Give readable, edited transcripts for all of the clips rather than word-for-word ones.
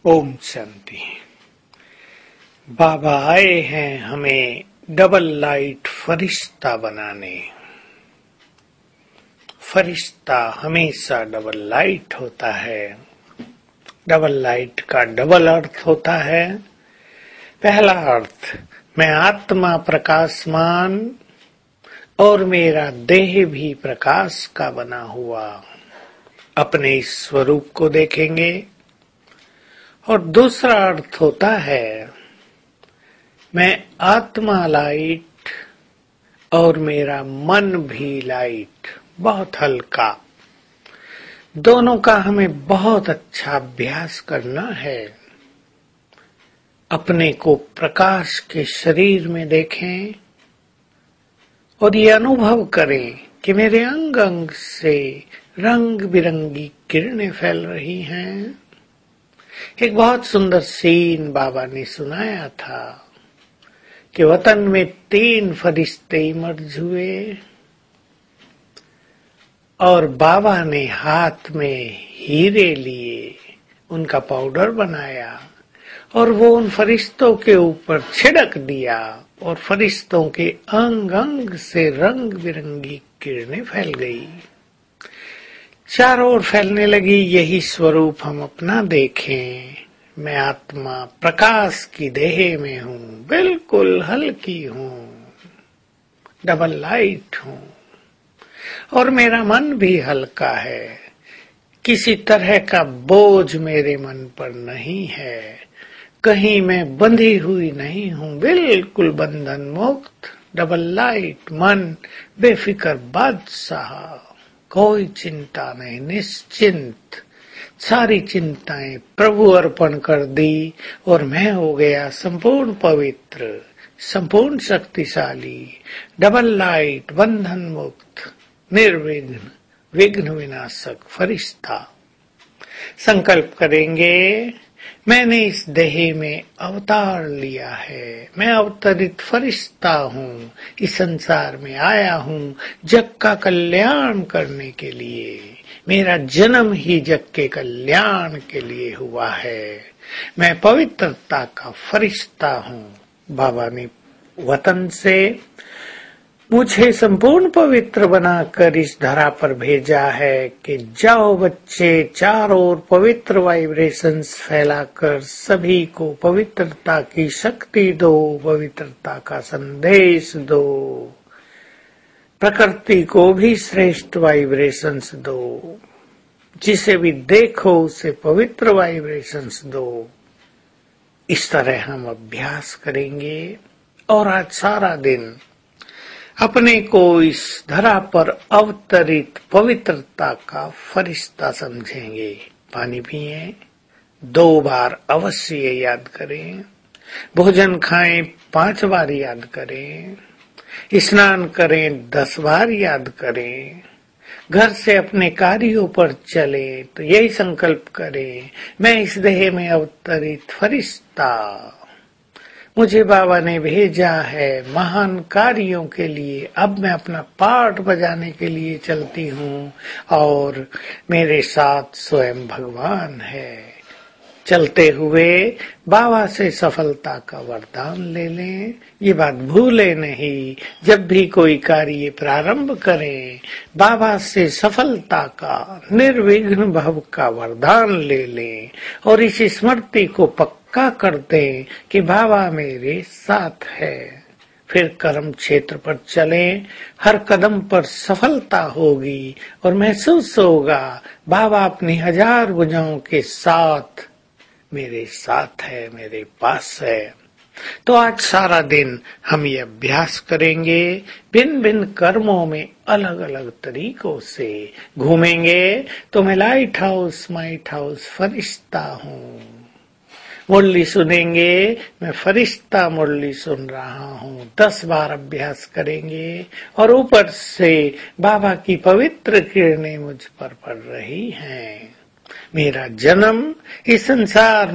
ओम शांति। बाबा आए हैं हमें डबल लाइट फरिश्ता बनाने। फरिश्ता हमेशा डबल लाइट होता है। डबल लाइट का डबल अर्थ होता है। पहला अर्थ, मैं आत्मा प्रकाशमान और मेरा देह भी प्रकाश का बना हुआ अपने इस स्वरूप को देखेंगे। और दूसरा अर्थ होता है, मैं आत्मा लाइट और मेरा मन भी लाइट, बहुत हल्का। दोनों का हमें बहुत अच्छा अभ्यास करना है। अपने को प्रकाश के शरीर में देखें और ये अनुभव करें कि मेरे अंग अंग से रंग बिरंगी किरणें फैल रही हैं। एक बहुत सुंदर सीन बाबा ने सुनाया था कि वतन में 3 फरिश्ते इमर्ज हुए और बाबा ने हाथ में हीरे लिए, उनका पाउडर बनाया और वो उन फरिश्तों के ऊपर छिड़क दिया और फरिश्तों के अंग अंग से रंग बिरंगी किरणें फैल गई, चारों ओर फैलने लगी। यही स्वरूप हम अपना देखें। मैं आत्मा प्रकाश की देह में हूँ, बिल्कुल हल्की हूँ, डबल लाइट हूँ और मेरा मन भी हल्का है। किसी तरह का बोझ मेरे मन पर नहीं है। कहीं मैं बंधी हुई नहीं हूँ, बिल्कुल बंधन मुक्त, डबल लाइट, मन बेफिक्र बादशाह, कोई चिंता नहीं, निश्चिंत। सारी चिंताएं प्रभु अर्पण कर दी और मैं हो गया संपूर्ण पवित्र, संपूर्ण शक्तिशाली, डबल लाइट, बंधन मुक्त, निर्विघ्न, विघ्न विनाशक फरिश्ता। संकल्प करेंगे, मैंने इस देह में अवतार लिया है। मैं अवतरित फरिश्ता हूँ, इस संसार में आया हूँ जग का कल्याण करने के लिए। मेरा जन्म ही जग के कल्याण के लिए हुआ है। मैं पवित्रता का फरिश्ता हूँ। बाबा ने वतन से मुझे संपूर्ण पवित्र बनाकर इस धरा पर भेजा है कि जाओ बच्चे, चारों ओर पवित्र वाइब्रेशंस फैलाकर सभी को पवित्रता की शक्ति दो, पवित्रता का संदेश दो, प्रकृति को भी श्रेष्ठ वाइब्रेशंस दो, जिसे भी देखो उसे पवित्र वाइब्रेशंस दो। इस तरह हम अभ्यास करेंगे और आज सारा दिन अपने को इस धरा पर अवतरित पवित्रता का फरिश्ता समझेंगे। पानी पिएं, 2 बार अवश्य याद करें। भोजन खाएं, 5 बार याद करें। स्नान करें, 10 बार याद करें। घर से अपने कार्यों पर चलें तो यही संकल्प करें, मैं इस देह में अवतरित फरिश्ता, मुझे बाबा ने भेजा है महान कार्यों के लिए। अब मैं अपना पार्ट बजाने के लिए चलती हूँ और मेरे साथ स्वयं भगवान है। चलते हुए बाबा से सफलता का वरदान ले लें। ये बात भूले नहीं, जब भी कोई कार्य प्रारंभ करें बाबा से सफलता का, निर्विघ्न भव का वरदान ले लें और इस स्मृति को पक्का कर दें कि बाबा मेरे साथ है। फिर कर्म क्षेत्र पर चलें, हर कदम पर सफलता होगी और महसूस होगा बाबा अपनी 1000 भुजाओं के साथ मेरे साथ है, मेरे पास है। तो आज सारा दिन हम ये अभ्यास करेंगे। भिन्न भिन्न कर्मों में अलग अलग तरीकों से घूमेंगे। तो मैं लाइट हाउस, माइट हाउस फरिश्ता हूँ। मुरली सुनेंगे, मैं फरिश्ता मुरली सुन रहा हूँ। 10 बार अभ्यास करेंगे और ऊपर से बाबा की पवित्र किरणें मुझ पर पड़ रही हैं। मेरा जन्म इस संसार में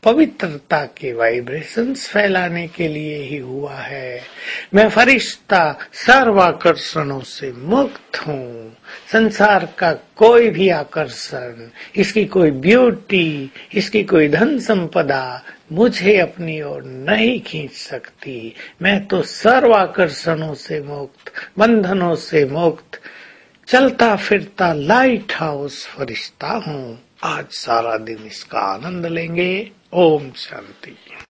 पवित्रता के वाइब्रेशंस फैलाने के लिए ही हुआ है। मैं फरिश्ता सर्वाकर्षणों से मुक्त हूँ। संसार का कोई भी आकर्षण, इसकी कोई ब्यूटी, इसकी कोई धन संपदा मुझे अपनी ओर नहीं खींच सकती। मैं तो सर्वाकर्षणों से मुक्त, बंधनों से मुक्त, चलता फिरता लाइट हाउस फरिश्ता हूँ। आज सारा दिन इसका आनंद लेंगे। ओम शांति।